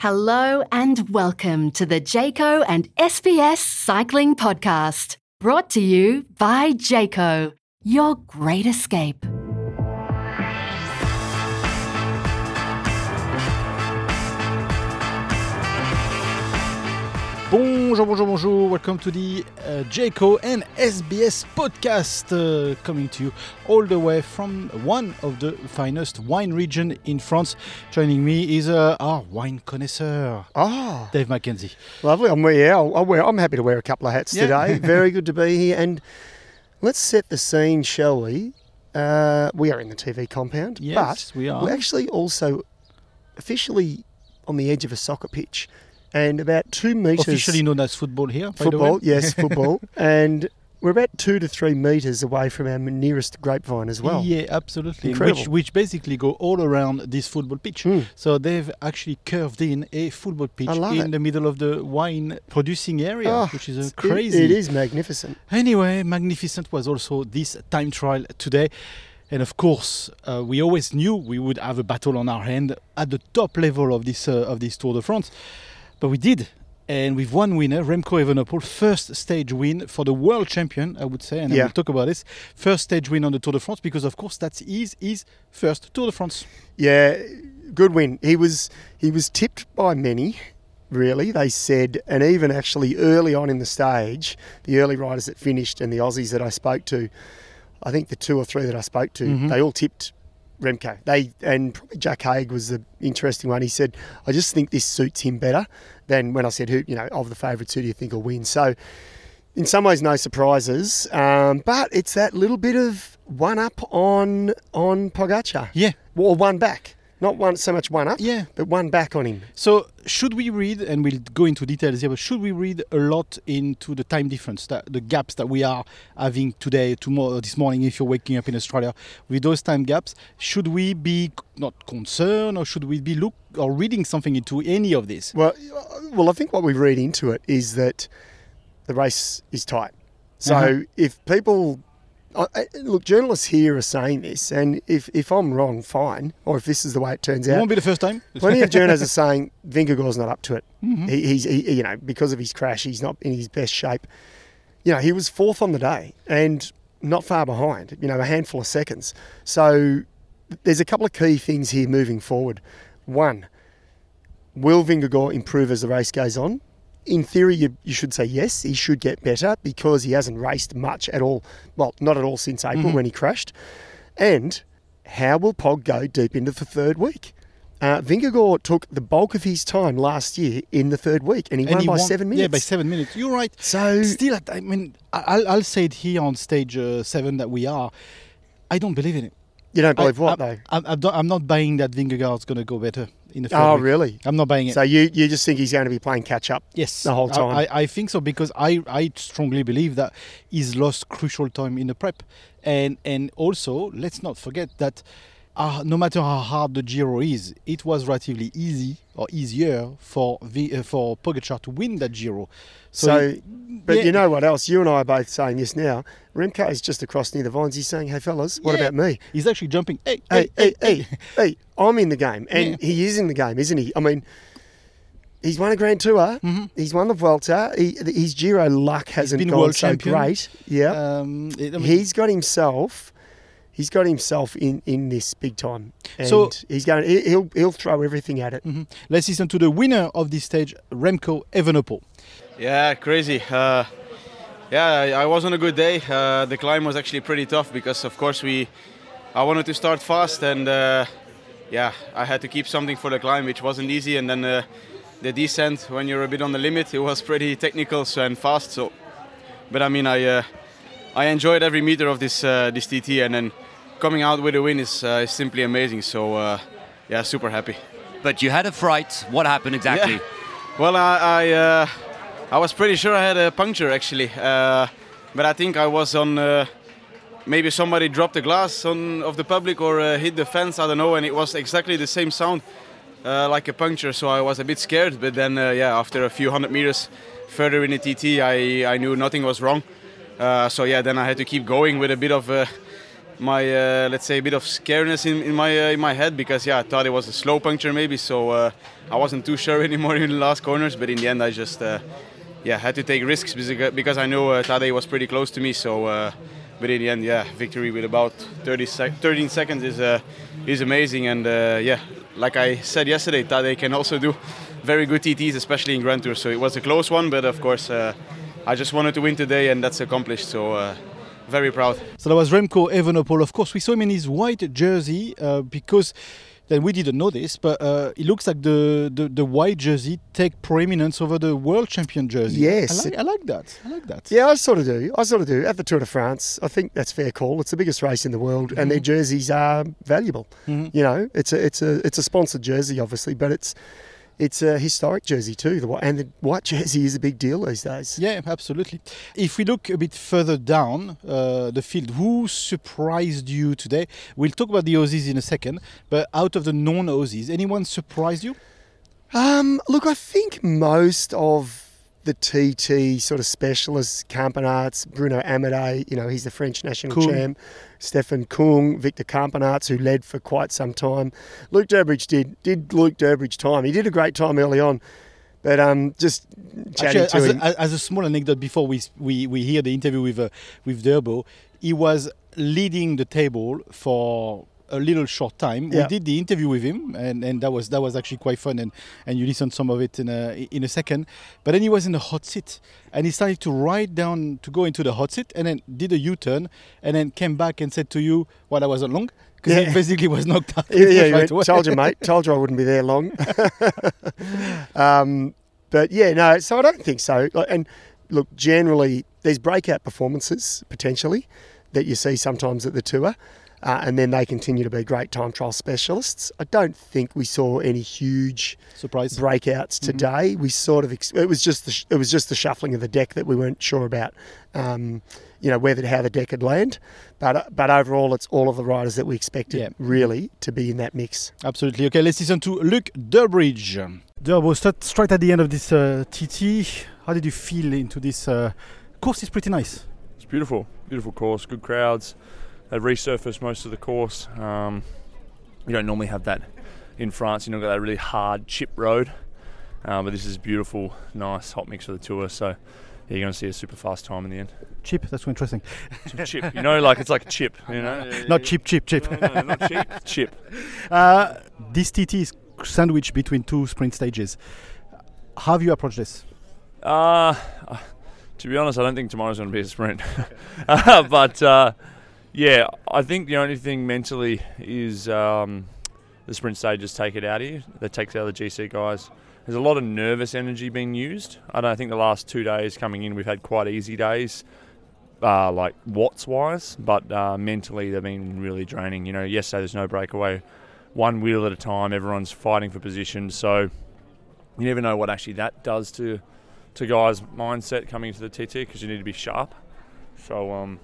Hello and welcome to the Jayco and SBS Cycling Podcast, brought to you by Jayco, your great escape. Bonjour. Welcome to the Jayco and SBS podcast, coming to you all the way from one of the finest wine region in France. Joining me is our wine connoisseur, Dave McKenzie. Lovely. I'm happy to wear a couple of hats today. Very good to be here. And let's set the scene, shall we? We are in the TV compound. Yes, but we are. We're actually also officially on the edge of a soccer pitch. And about 2 metres... Officially known as football here, by Football, the way. yes, football. And we're about 2 to 3 metres away from our nearest grapevine as well. Yeah, absolutely. Incredible. Which basically go all around this football pitch. So they've actually curved in a football pitch in the middle of the wine producing area, which is crazy. It is magnificent. Anyway, magnificent was also this time trial today. And of course, we always knew we would have a battle on our hand at the top level of this Tour de France. But we did, and with one winner, Remco Evenepoel, first stage win for the world champion, I would say, and I will talk about this. First stage win on the Tour de France, because of course that's his first Tour de France. Yeah, good win. He was tipped by many, really. They said, and even actually early on in the stage, the early riders that finished and the Aussies that I spoke to, I think the 2 or 3 that I spoke to, they all tipped Remco. And probably Jack Haig was the interesting one. He said, I just think this suits him better than when I said, of the favourites, who do you think will win? So in some ways, no surprises. But it's that little bit of one up on Pogacar. Yeah. Or one back. Not so much one up, but one back on him. So should we read, and we'll go into details here, but should we read a lot into the time difference, the gaps that we are having today, tomorrow, this morning, if you're waking up in Australia, with those time gaps? Should we be not concerned, or should we be reading something into any of this? Well, I think what we read into it is that the race is tight. So if people... Look, journalists here are saying this, and if I'm wrong, fine, or if this is the way it turns out. It won't be the first time. Plenty of journalists are saying Vingegaard's not up to it. He's because of his crash, he's not in his best shape. He was 4th on the day and not far behind, a handful of seconds. So there's a couple of key things here moving forward. One, will Vingegaard improve as the race goes on? In theory, you should say yes, he should get better because he hasn't raced much at all. Well, not at all since April when he crashed. And how will Pog go deep into the 3rd week? Vingegaard took the bulk of his time last year in the 3rd week, and he won by 7 minutes. Yeah, by 7 minutes. You're right. So still, I mean, I'll say it here on stage 7 that we are. I don't believe in it. You don't believe what, though? I'm not buying that Vingegaard's going to go better in the 3rd week. Oh, really? I'm not buying it. So you just think he's going to be playing catch-up the whole time? I think so, because I strongly believe that he's lost crucial time in the prep. And also, let's not forget that no matter how hard the Giro is, it was relatively easy or easier for Pogacar to win that Giro. But you know what else? You and I are both saying this now. Remco is just across near the vines. He's saying, hey, fellas, what about me? He's actually jumping. Hey, I'm in the game. And he is in the game, isn't he? I mean, he's won a Grand Tour. He's won the Vuelta. His Giro luck hasn't gone so great. Yeah. He's got himself in this big time. And so he'll throw everything at it. Let's listen to the winner of this stage, Remco Evenepoel. Yeah, crazy. I was on a good day. The climb was actually pretty tough because, of course, I wanted to start fast, and I had to keep something for the climb, which wasn't easy. And then the descent, when you're a bit on the limit, it was pretty technical and fast. But I mean, I enjoyed every meter of this TT, and then coming out with a win is simply amazing. So super happy. But you had a fright. What happened exactly? Yeah. Well, I was pretty sure I had a puncture actually, but I think I was on. Maybe somebody dropped a glass of the public or hit the fence. I don't know, and it was exactly the same sound, like a puncture. So I was a bit scared. But then, after a few 100 meters further in the TT, I knew nothing was wrong. Then I had to keep going with a bit of let's say a bit of scariness in my head, because I thought it was a slow puncture maybe, so I wasn't too sure anymore in the last corners. But in the end, I just had to take risks because I know Tadej was pretty close to me. So, but in the end, victory with about 13 seconds is amazing. And like I said yesterday, Tadej can also do very good TTs, especially in Grand Tour. So it was a close one, but of course I just wanted to win today, and that's accomplished. So. Very proud. So that was Remco Evenepoel. Of course, we saw him in his white jersey because then we didn't know this, but it looks like the white jersey take preeminence over the world champion jersey. Yes. I like that. Yeah, I sort of do. At the Tour de France, I think that's fair call. It's the biggest race in the world, and their jerseys are valuable. Mm-hmm. You know, it's a sponsored jersey, obviously, but it's a historic jersey too, and the white jersey is a big deal these days. Yeah, absolutely. If we look a bit further down the field, who surprised you today? We'll talk about the Aussies in a second, but out of the non-Aussies, anyone surprised you? Look, I think most of the TT sort of specialists, Campenaerts, Bruno Amadei, he's the French national champ, Stefan Kung, Victor Campenaerts, who led for quite some time. Luke Durbridge did Luke Durbridge time. He did a great time early on, but just chatting to him. As a small anecdote, before we hear the interview with Durbo, he was leading the table for a little short time. Yeah. We did the interview with him, and that was actually quite fun, and you listen some of it in a second. But then he was in the hot seat, and he started to ride down to go into the hot seat, and then did a U-turn, and then came back and said to you, "Well, I wasn't long." Because he basically was knocked out. Told you, mate. Told you I wouldn't be there long. But no. So I don't think so. And look, generally, there's breakout performances potentially that you see sometimes at the Tour. And then they continue to be great time trial specialists. I don't think we saw any huge surprise breakouts today. We sort of it was just the shuffling of the deck that we weren't sure about. How the deck had landed. But overall, it's all of the riders that we expected really to be in that mix. Absolutely. Okay, let's listen to Luke Durbridge. Durbo, straight at the end of this TT. How did you feel into this course? Is pretty nice. It's beautiful course, good crowds. They've resurfaced most of the course. You don't normally have that in France. You've got that really hard chip road. But this is beautiful, nice, hot mix for the Tour. So you're going to see a super fast time in the end. Chip, that's interesting. Chip, it's like a chip, Not chip. No, not cheap, chip. This TT is sandwiched between two sprint stages. How have you approached this? To be honest, I don't think tomorrow's going to be a sprint. But I think the only thing mentally is the sprint stages take it out of you. That takes out the GC guys. There's a lot of nervous energy being used. I don't think the last 2 days coming in, we've had quite easy days, like watts-wise, but mentally they've been really draining. Yesterday there's no breakaway. One wheel at a time, everyone's fighting for position. So you never know what actually that does to guys' mindset coming into the TT, because you need to be sharp. So,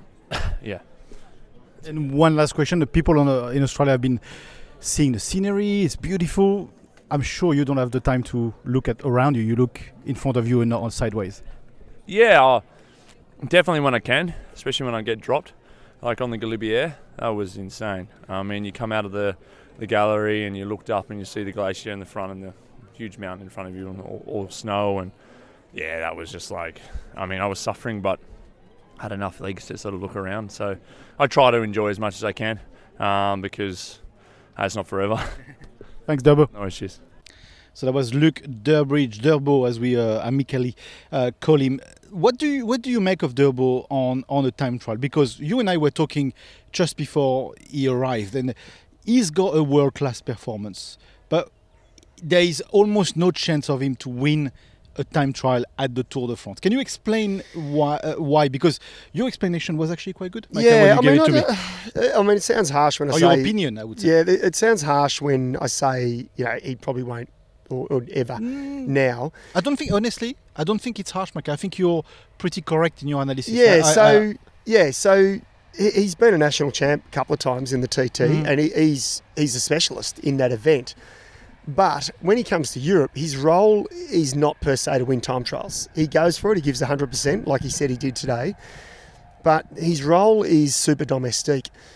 And one last question. The people in Australia have been seeing the scenery. It's beautiful. I'm sure you don't have the time to look around you. You look in front of you and not on sideways. Yeah, definitely when I can, especially when I get dropped. Like on the Galibier, that was insane. I mean, you come out of the gallery and you looked up and you see the glacier in the front and the huge mountain in front of you and all snow. And that was just like, I was suffering, but I had enough legs to sort of look around. So I try to enjoy as much as I can because it's not forever. Thanks, Durbo. No issues. So that was Luke Durbridge, Durbo, as we amicably call him. What do you make of Durbo on a time trial? Because you and I were talking just before he arrived, and he's got a world-class performance, but there is almost no chance of him to win a time trial at the Tour de France. Can you explain why? Because your explanation was actually quite good. It sounds harsh when I say... your opinion, I would say. Yeah, it sounds harsh when I say, he probably won't or ever now. I don't think it's harsh, Mike. I think you're pretty correct in your analysis. So he's been a national champ a couple of times in the TT, and he's a specialist in that event. But when he comes to Europe, his role is not per se to win time trials. He goes for it, he gives 100%, like he said he did today. But his role is super domestique.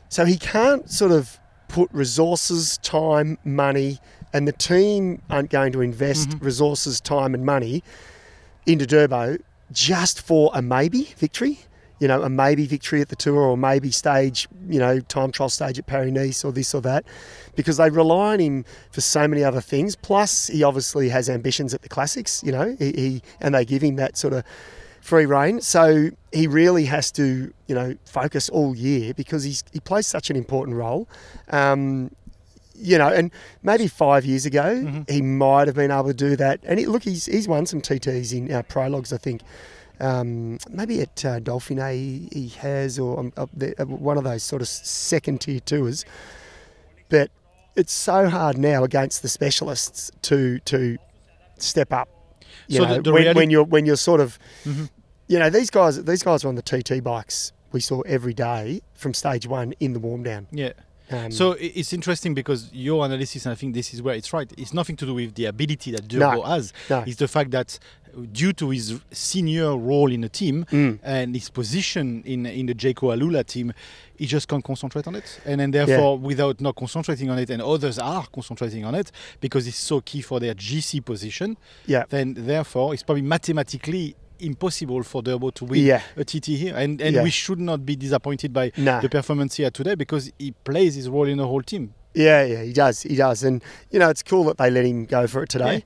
So he can't sort of put resources, time, money, and the team aren't going to invest resources, time and money into Durbo just for a maybe victory. A maybe victory at the Tour or maybe stage, time trial stage at Paris-Nice or this or that, because they rely on him for so many other things. Plus, he obviously has ambitions at the Classics, and they give him that sort of free rein. So he really has to, focus all year because he plays such an important role. And maybe 5 years ago, he might have been able to do that. And he's won some TTs in our prologues, I think. Maybe at Dauphiné he has, or one of those sort of second-tier tours. But it's so hard now against the specialists to step up. When you're sort of, these guys are on the TT bikes we saw every day from stage one in the warm down. Yeah. So it's interesting because your analysis, and I think this is where it's right, it's nothing to do with the ability that Durbo has. No. It's the fact that due to his senior role in the team and his position in the Jayco Alula team, he just can't concentrate on it. And then therefore, without not concentrating on it, and others are concentrating on it because it's so key for their GC position, then therefore it's probably mathematically impossible for Durbo to win a TT here, and we should not be disappointed by the performance here today because he plays his role in the whole team. Yeah, he does, and it's cool that they let him go for it today.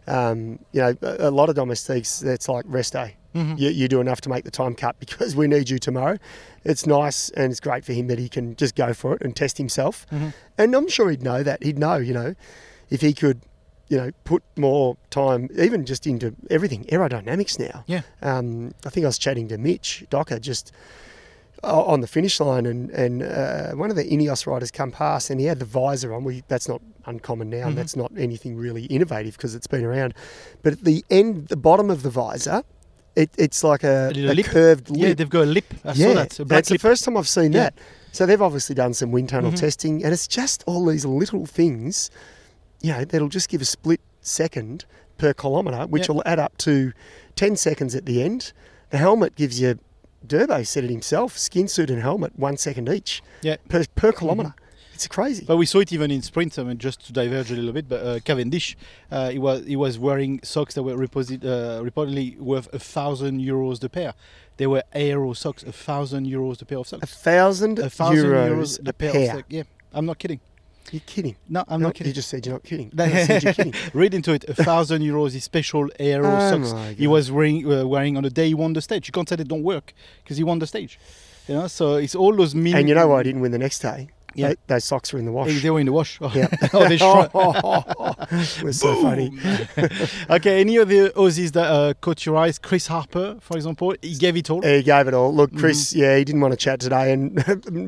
A lot of domestiques, it's like rest day. You do enough to make the time cut because we need you tomorrow. It's nice and it's great for him that he can just go for it and test himself, and I'm sure he'd know that. He'd know, if he could put more time, even just into everything, aerodynamics now. Yeah. I think I was chatting to Mitch Docker just on the finish line, and one of the Ineos riders come past, and he had the visor on. That's not uncommon now, and that's not anything really innovative because it's been around. But at the end, the bottom of the visor, it's like a curved lip. Yeah, they've got a lip. I saw that. That's the first time I've seen that. So they've obviously done some wind tunnel testing, and it's just all these little things that'll just give a split second per kilometre, which will add up to 10 seconds at the end. The helmet gives you, Durbo said it himself, skin suit and helmet, 1 second each per kilometre. It's crazy. But we saw it even in sprint. I mean, just to diverge a little bit, but Cavendish, he was wearing socks that were reportedly worth €1,000 the pair. They were aero socks, €1,000 the pair of socks. €1,000 a pair. Of socks. Yeah, I'm not kidding. You're kidding. No, I'm not kidding. You just said you're not kidding. I said you're kidding. Read into it. €1,000 is special aero socks he was wearing on the day he won the stage. You can't say they don't work because he won the stage. So it's all those mini. And you know why I didn't win the next day? Yeah. Those socks were in the wash. They were in the wash. Yeah. We're so funny. Okay, any of the Aussies that caught your eyes? Chris Harper, for example, he gave it all. He gave it all. Look, Chris, he didn't want to chat today, and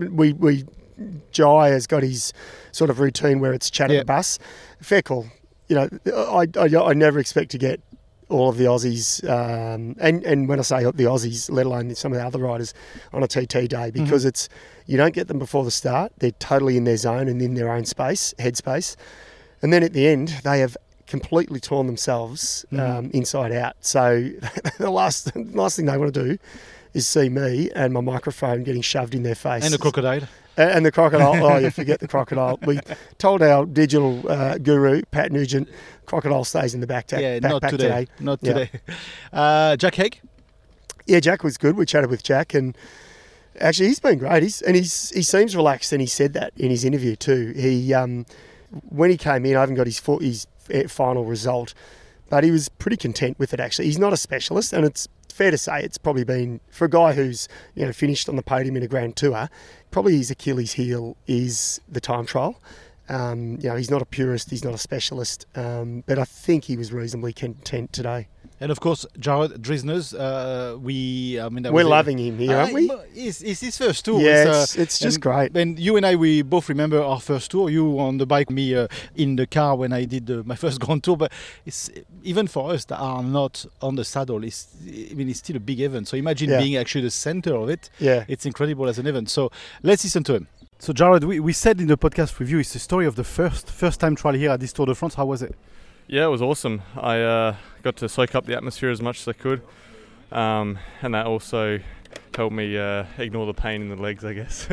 Jai has got his sort of routine where it's chat at the bus. Fair call. I never expect to get all of the Aussies, and when I say the Aussies, let alone some of the other riders on a TT day, because it's you don't get them before the start. They're totally in their zone and in their own headspace. And then at the end, they have completely torn themselves inside out. So the last thing they want to do is see me and my microphone getting shoved in their face. And the crocodile. And the crocodile. You forget the crocodile. We told our digital guru, Pat Nugent, crocodile stays in the backpack. Not today. Not today. Jack Haig? Yeah, Jack was good. We chatted with Jack, and actually he's been great. He seems relaxed, and he said that in his interview too. He when he came in, I haven't got his final result, but he was pretty content with it actually. He's not a specialist, and it's fair to say it's probably been, for a guy who's finished on the podium in a Grand Tour, probably his Achilles heel is the time trial. He's not a purist, he's not a specialist, but I think he was reasonably content today. And of course, Jared Drisner's, we're loving him here, aren't we? It's his first tour. Yeah, it's just great. And you and I, we both remember our first tour. You on the bike, me in the car when I did my first Grand Tour. But it's even for us that are not on the saddle. It's still a big event. So imagine being actually the center of it. Yeah, it's incredible as an event. So let's listen to him. So Jared, we said in the podcast review, it's the story of the first time trial here at this Tour de France. How was it? Yeah, it was awesome. I got to soak up the atmosphere as much as I could, and that also helped me ignore the pain in the legs, I guess.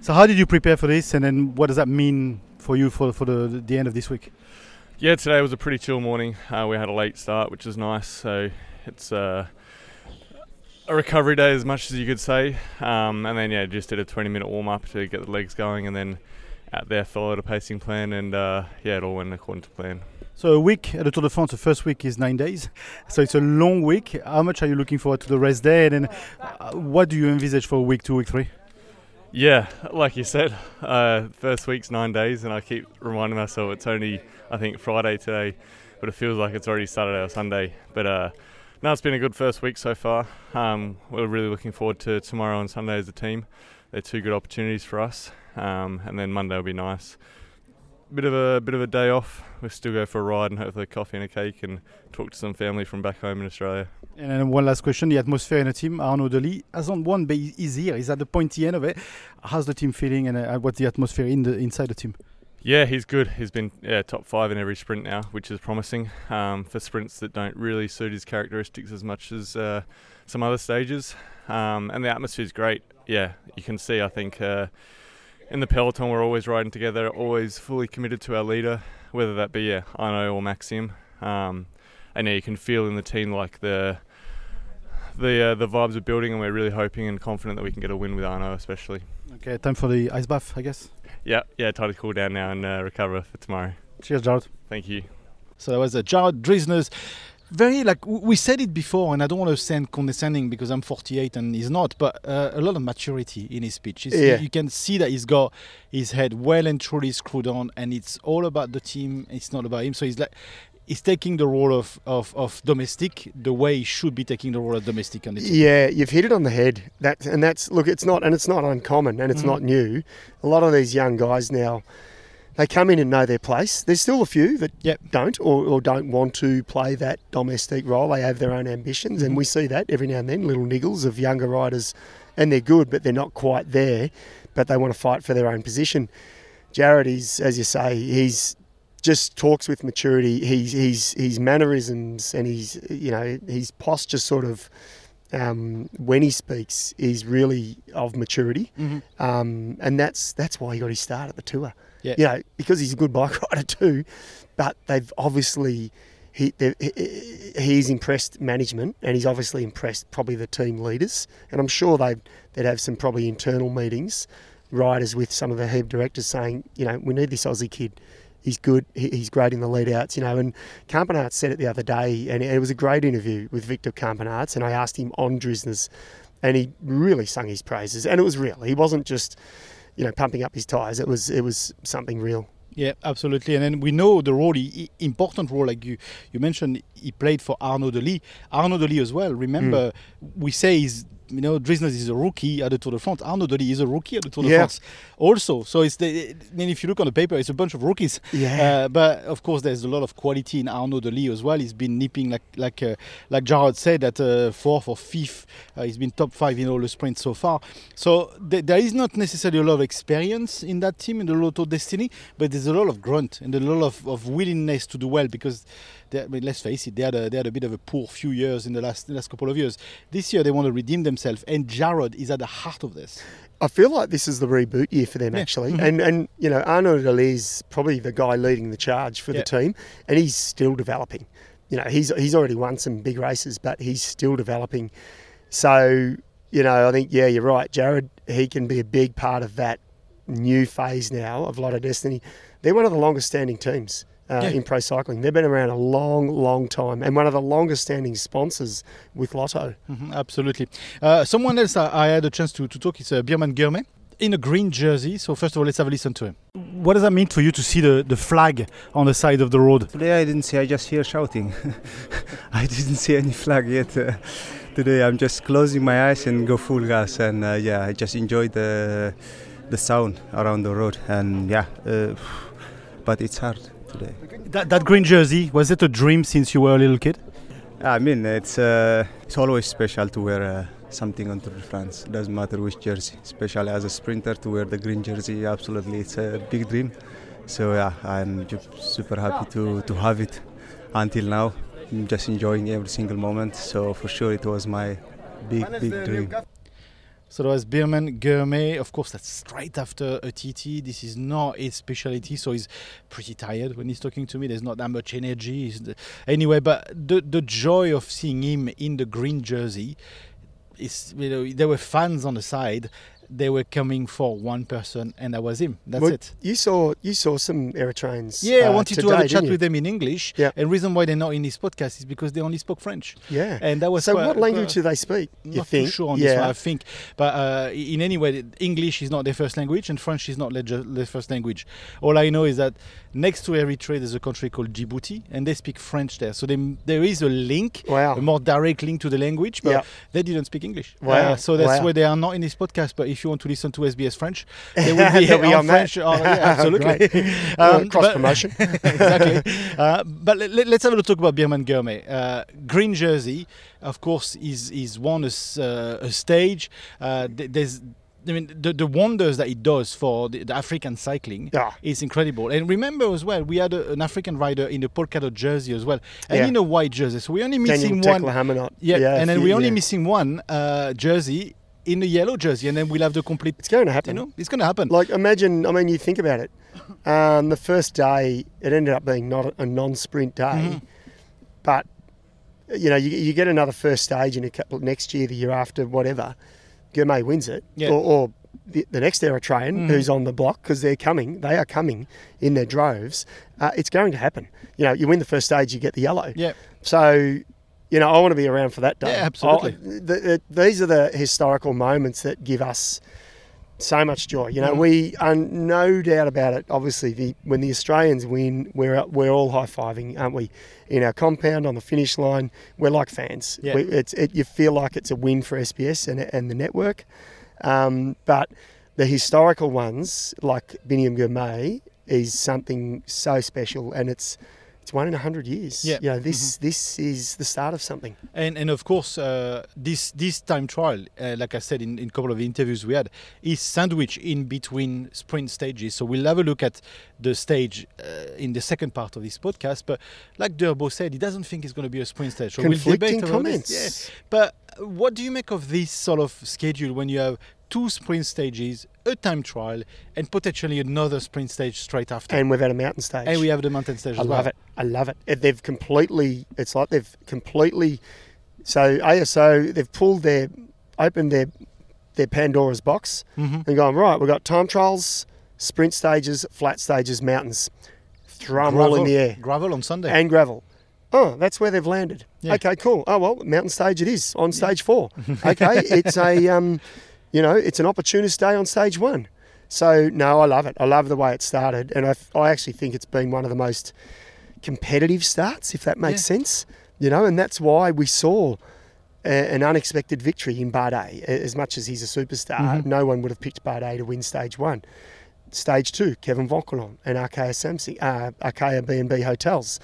So how did you prepare for this, and then what does that mean for you for the end of this week? Yeah, today was a pretty chill morning. We had a late start, which is nice. So it's a recovery day as much as you could say. And then, just did a 20-minute warm-up to get the legs going, and then out there followed a pacing plan, and it all went according to plan. So a week at the Tour de France, the first week is 9 days. So it's a long week. How much are you looking forward to the rest day? And then what do you envisage for week 2, week 3? Yeah, like you said, first week's 9 days, and I keep reminding myself it's only, I think, Friday today, but it feels like it's already Saturday or Sunday. But no, it's been a good first week so far. We're really looking forward to tomorrow and Sunday as a team. They're 2 good opportunities for us, and then Monday will be nice. Bit of a day off. We'll still go for a ride and hopefully a coffee and a cake and talk to some family from back home in Australia. And then one last question, the atmosphere in the team. Arnaud Delis hasn't won, but he's here. He's at the pointy end of it. How's the team feeling, and what's the atmosphere inside the team? Yeah, he's good. He's been top 5 in every sprint now, which is promising for sprints that don't really suit his characteristics as much as some other stages. And the atmosphere's great. Yeah, you can see, I think, in the peloton we're always riding together, always fully committed to our leader, whether that be Arnaud or Maxime. And you can feel in the team like the vibes are building, and we're really hoping and confident that we can get a win with Arnaud especially. Okay, time for the ice bath, I guess. Yeah, time to cool down now and recover for tomorrow. Cheers, Jared. Thank you. So that was Jared Driesner's. Very, we said it before, and I don't want to sound condescending because I'm 48 and he's not, but a lot of maturity in his speech. You can see that he's got his head well and truly screwed on, and it's all about the team. It's not about him. So he's taking the role of domestic the way he should be taking the role of domestic on the team. Yeah, you've hit it on the head. It's not uncommon, and it's not new. A lot of these young guys now, they come in and know their place. There's still a few that don't or don't want to play that domestic role. They have their own ambitions, and we see that every now and then, little niggles of younger riders, and they're good, but they're not quite there, but they want to fight for their own position. Jared is, as you say, he's just talks with maturity. His mannerisms and his posture sort of when he speaks is really of maturity, and that's why he got his start at the Tour. Yeah, because he's a good bike rider too, but they've obviously he's impressed management, and he's obviously impressed probably the team leaders, and I'm sure they'd have some probably internal meetings, riders with some of the head directors saying, we need this Aussie kid. He's good. He's great in the lead-outs, And Campenaerts said it the other day, and it was a great interview with Victor Campenaerts, and I asked him on Driesner's, and he really sung his praises, and it was real. He wasn't just, pumping up his tyres. It was something real. Yeah, absolutely. And then we know the role, important role, like you mentioned, he played for Arnaud Delis. Arnaud Delis as well. Remember, we say he's, Driesner is a rookie at the Tour de France. Arnaud Delis is a rookie at the Tour de France also. So if you look on the paper, it's a bunch of rookies. Yeah. But of course, there's a lot of quality in Arnaud Delis as well. He's been nipping, like Jared said, at 4th or 5th. He's been top 5 in all the sprints so far. So there is not necessarily a lot of experience in that team, in the Lotto Destiny, but there's a lot of grunt and a lot of willingness to do well, because let's face it, they had a bit of a poor few years in the last couple of years. This year they want to redeem themselves, and Jared is at the heart of this. I feel like this is the reboot year for them, actually. And Arnaud Delis is probably the guy leading the charge for the team, and he's still developing. He's already won some big races, but he's still developing. So, I think, you're right. Jared, he can be a big part of that new phase now of Lotto Destiny. They're one of the longest standing teams in pro cycling. They've been around a long, long time, and one of the longest standing sponsors with Lotto. Absolutely. Someone else I had a chance to talk is Birman Girmay in a green jersey. So first of all, let's have a listen to him. What does that mean for you to see the flag on the side of the road? Today I didn't see, I just hear shouting. I didn't see any flag yet. Today I'm just closing my eyes and go full gas, and I just enjoy the sound around the road, and but it's hard today. That green jersey, was it a dream since you were a little kid? I mean, it's always special to wear something on Tour de France. Doesn't matter which jersey, especially as a sprinter, to wear the green jersey. Absolutely, it's a big dream. So I'm just super happy to have it until now. I'm just enjoying every single moment. So for sure, it was my big dream. So there was Birman Gourmet. Of course, that's straight after a TT. This is not his specialty, so he's pretty tired when he's talking to me. There's not that much energy. Anyway, but the joy of seeing him in the green jersey is, there were fans on the side. They were coming for one person, and that was him. That's it. You saw some Eritreans. Yeah, I wanted today, to have a chat didn't with them in English. Yeah. And the reason why they're not in this podcast is because they only spoke French. Yeah. And that was so. What language do they speak? You not think? Too sure on this one, I think. But in any way, English is not their first language, and French is not their first language. All I know is that next to Eritrea, there's a country called Djibouti, and they speak French there. So there is a link, a more direct link to the language, but they didn't speak English. Wow. So that's why they are not in this podcast. But if you want to listen to SBS French, they will be on French. Absolutely. Cross promotion. Exactly. But let's have a talk about Birman Gourmet. Green jersey, of course, is won a stage. There's the wonders that it does for the African cycling is incredible. And remember as well, we had an African rider in the polka-dot jersey as well, and in a white jersey. So we're only missing one. And then we're only missing one jersey in the yellow jersey, and then we'll have the complete. It's going to happen. It's going to happen. Like imagine, you think about it. The first day, it ended up being not a non-sprint day, but you get another first stage in a couple next year, the year after, whatever. Gourmet wins it, or the next Eritrean who's on the block, because they are coming in their droves. It's going to happen. You win the first stage, you get the yellow. Yeah. So, I want to be around for that day. Yeah, absolutely. These are the historical moments that give us so much joy. We are no doubt about it. Obviously, when the Australians win, we're all high-fiving, aren't we? In our compound on the finish line, we're like fans. Yeah. You feel like it's a win for SBS and the network. But the historical ones, like Birman Gourmet, is something so special, and it's 1 in 100 years. Yeah. This is the start of something. And of course, this time trial, like I said in a couple of interviews we had, is sandwiched in between sprint stages. So we'll have a look at the stage in the second part of this podcast. But like Durbo said, he doesn't think it's going to be a sprint stage. So conflicting we'll debate comments. This. Yeah. But what do you make of this sort of schedule when you have 2 sprint stages, a time trial, and potentially another sprint stage straight after? And we've had a mountain stage. And we have the mountain stage as well. I love it. So ASO, they've opened their Pandora's box and gone, right, we've got time trials, sprint stages, flat stages, mountains. Throw them all in the air. Gravel on Sunday. And gravel. Oh, that's where they've landed. Yeah. Okay, cool. Oh, well, mountain stage it is on stage 4. Okay, it's a... it's an opportunist day on stage 1. So, no, I love it. I love the way it started. And I actually think it's been one of the most competitive starts, if that makes sense. And that's why we saw an unexpected victory in Bardet. As much as he's a superstar, no one would have picked Bardet to win stage 1. Stage 2, Kevin Voncolon and Archaea B&B Hotels.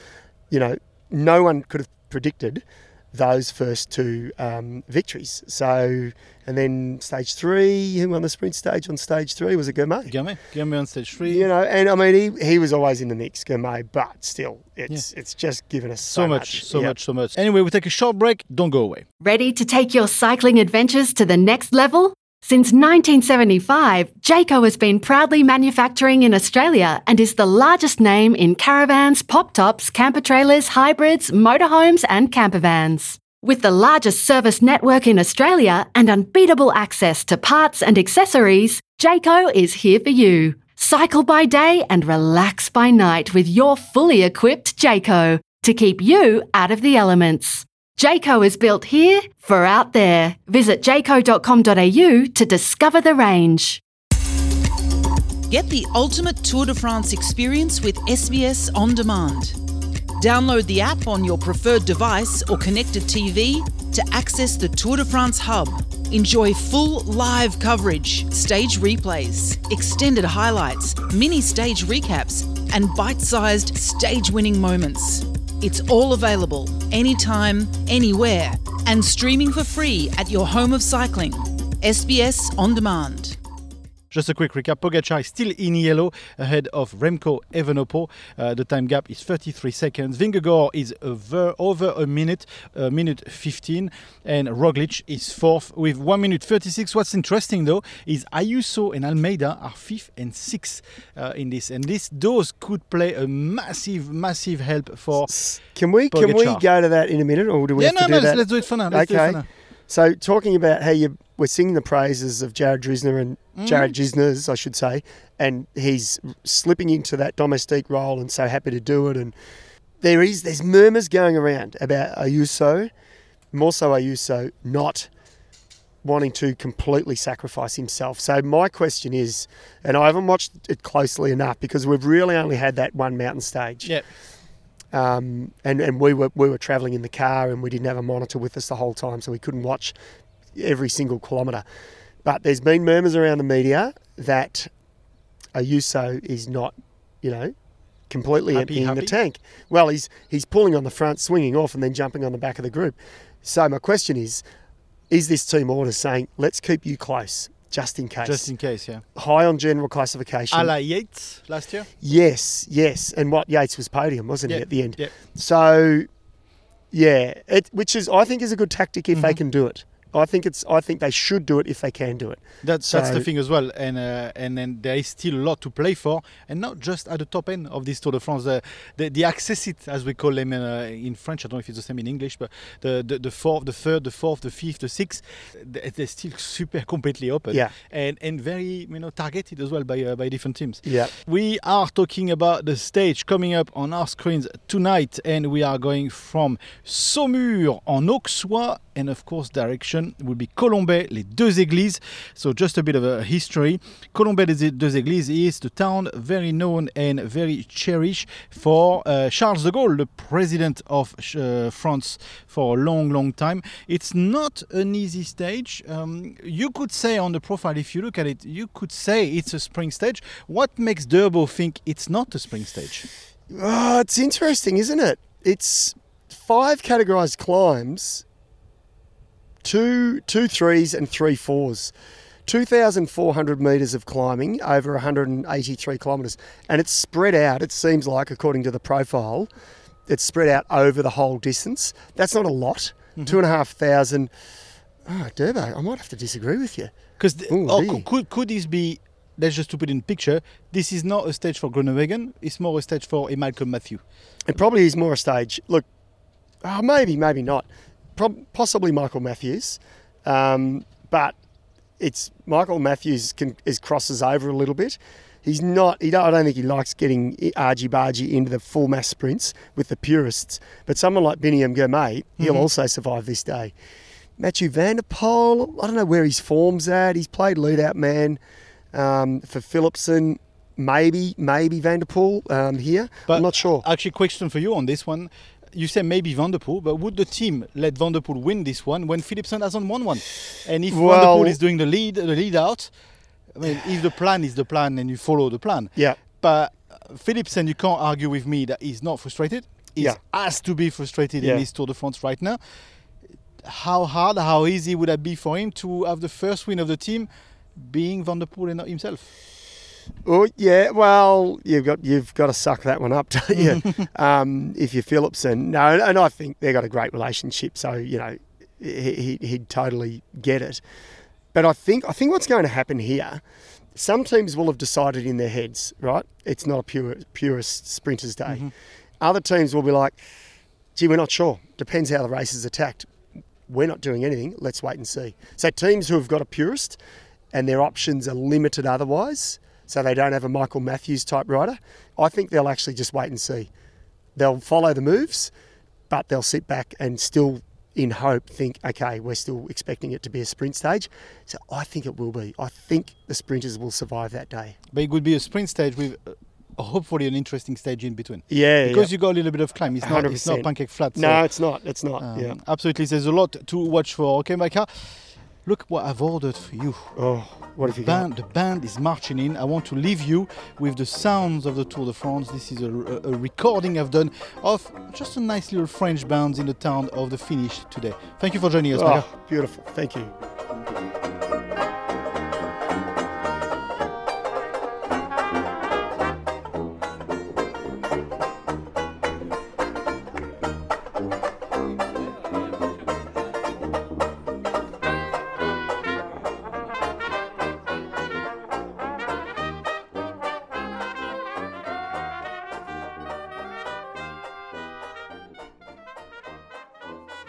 No one could have predicted those first 2 victories. So, and then stage 3, who won the sprint stage on stage 3? Was it Gourmet? Gourmet on stage 3. And I mean, he was always in the mix, Gourmet, but still, it's just given us so much. Anyway, we'll take a short break. Don't go away. Ready to take your cycling adventures to the next level? Since 1975, Jayco has been proudly manufacturing in Australia and is the largest name in caravans, pop-tops, camper trailers, hybrids, motorhomes and campervans. With the largest service network in Australia and unbeatable access to parts and accessories, Jayco is here for you. Cycle by day and relax by night with your fully equipped Jayco to keep you out of the elements. Jayco is built here for out there. Visit jayco.com.au to discover the range. Get the ultimate Tour de France experience with SBS On Demand. Download the app on your preferred device or connected TV to access the Tour de France hub. Enjoy full live coverage, stage replays, extended highlights, mini stage recaps, and bite-sized stage-winning moments. It's all available anytime, anywhere, and streaming for free at your home of cycling. SBS On Demand. Just a quick recap. Pogacar is still in yellow ahead of Remco Evenepoel. The time gap is 33 seconds. Vingegaard is over a minute 15. And Roglic is fourth with 1 minute 36. What's interesting, though, is Ayuso and Almeida are fifth and sixth in this. And those could play a massive help for Can we go to that in a minute, or do we have to do that? Let's do it for now. Okay. So talking about how we're singing the praises of Jared Drisner and Jared Gisners, I should say, and he's slipping into that domestique role and so happy to do it. And there's murmurs going around about Ayuso, more so Ayuso, not wanting to completely sacrifice himself. So my question is, and I haven't watched it closely enough because we've really only had that one mountain stage. Yep. And we were travelling in the car and we didn't have a monitor with us the whole time, so we couldn't watch every single kilometre. But there's been murmurs around the media that Ayuso is not, completely emptying the tank. Well, he's pulling on the front, swinging off, and then jumping on the back of the group. So my question is this team order saying, let's keep you close, just in case? Just in case, yeah. High on general classification. A la Yates last year? Yes. And Yates was podium, wasn't he, at the end? Yeah. So, yeah, which I think is a good tactic if they can do it. I think they should do it if they can do it. That's the thing as well, and then there is still a lot to play for, and not just at the top end of this Tour de France. The accessit, as we call them in French, I don't know if it's the same in English, but the fourth, the third, the fourth, the fifth, the sixth, they're still super completely open, and very targeted as well by different teams. Yeah, we are talking about the stage coming up on our screens tonight, and we are going from Saumur en Auxois, and of course direction will be Colombey les Deux Églises. So just a bit of a history. Colombey les Deux Églises is the town very known and very cherished for Charles de Gaulle, the president of France for a long time. It's not an easy stage. You could say on the profile, if you look at it, you could say it's a sprint stage. What makes Durbo think it's not a sprint stage? Oh, it's interesting, isn't it? It's 5 categorised climbs, two threes and 3 fours. 2,400 metres of climbing over 183 kilometres. And it's spread out, it seems like, according to the profile, it's spread out over the whole distance. That's not a lot. 2,500. Oh, Durbo, I might have to disagree with you. Because could this be, let's just to put in picture, this is not a stage for Groenewegen, it's more a stage for Malcolm Matthew. It probably is more a stage. Look, maybe not. Possibly Michael Matthews, but it's Michael Matthews crosses over a little bit. He's not. I don't think he likes getting argy-bargy into the full mass sprints with the purists. But someone like Biniam Girmay, he'll also survive this day. Mathieu van der Poel, I don't know where his form's at. He's played lead-out man for Philipsen. Maybe Van der Poel here. But I'm not sure. Actually, question for you on this one. You say maybe Van der Poel, but would the team let Van der Poel win this one when Philipsen hasn't won one? And if Van der Poel is doing the lead out, I mean, if the plan is the plan and you follow the plan. Yeah. But Philipsen, you can't argue with me that he's not frustrated. He has to be frustrated in this Tour de France right now. How hard, how easy would that be for him to have the first win of the team being Van der Poel and not himself? Oh yeah, well you've got to suck that one up, don't you? If you're Philipsen, no, and I think they've got a great relationship, so he'd totally get it. But I think what's going to happen here, some teams will have decided in their heads, right? It's not a purist sprinters day. Other teams will be like, gee, we're not sure. Depends how the race is attacked. We're not doing anything. Let's wait and see. So teams who have got a purist and their options are limited otherwise, so they don't have a Michael Matthews type rider, I think they'll actually just wait and see. They'll follow the moves, but they'll sit back and still, in hope, think, okay, we're still expecting it to be a sprint stage. So I think it will be. I think the sprinters will survive that day. But it would be a sprint stage with hopefully an interesting stage in between. Yeah. Because you got a little bit of climb. It's not pancake flat. No, it's not. It's not. Absolutely. There's a lot to watch for. Okay, Micah. Look what I've ordered for you. Oh, what have you got? The band is marching in. I want to leave you with the sounds of the Tour de France. This is a recording I've done of just a nice little French band in the town of the finish today. Thank you for joining us, Micah. Beautiful. Thank you.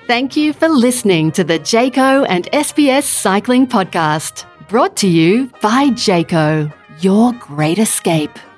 Thank you for listening to the Jayco and SBS Cycling Podcast. Brought to you by Jayco, your great escape.